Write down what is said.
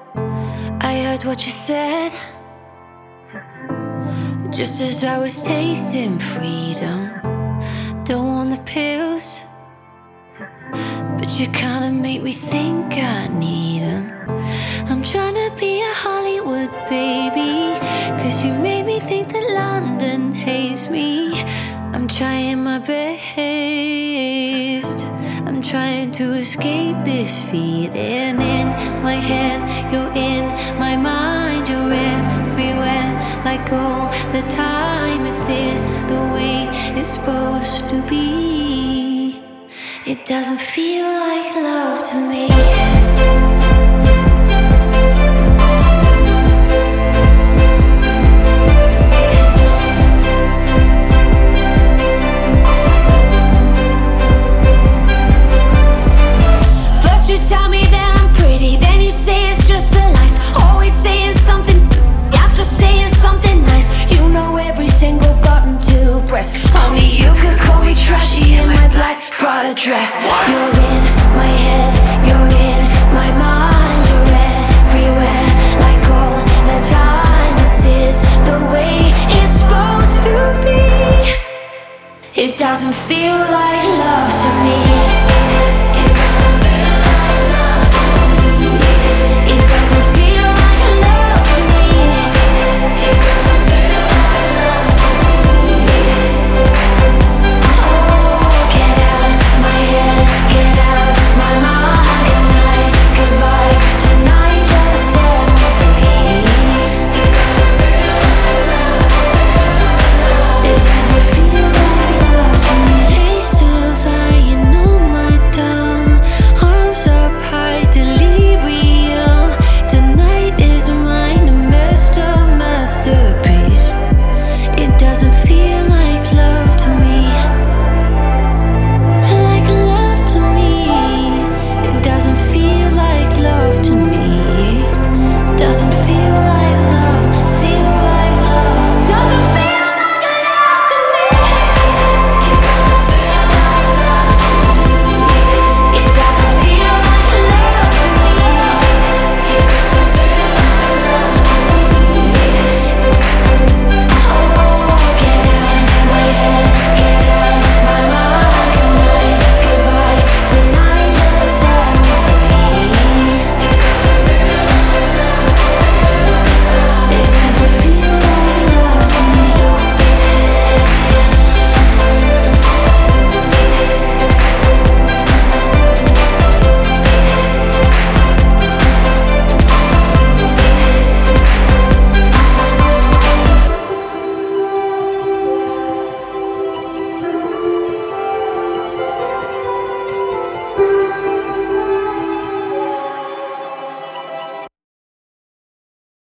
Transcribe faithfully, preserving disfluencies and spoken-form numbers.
I heard what you said, just as I was tasting freedom. Don't want the pills, but you kinda make me think I need them. I'm trying to be a Hollywood baby, cause you made me think that London hates me. I'm trying my best, I'm trying to escape this feeling. In my head, you're in my mind, you're everywhere, like all the time. Is this the way it's supposed to be? It doesn't feel like love to me. First you tell me that I'm pretty, then you say it's just the lights. Always saying something after saying something nice. You know every single button to press. Only you could call me trashy in my black Prada dress. You're in my head, you're in my mind, you're everywhere, like all the time. Is this the way it's supposed to be? It doesn't feel like love to me.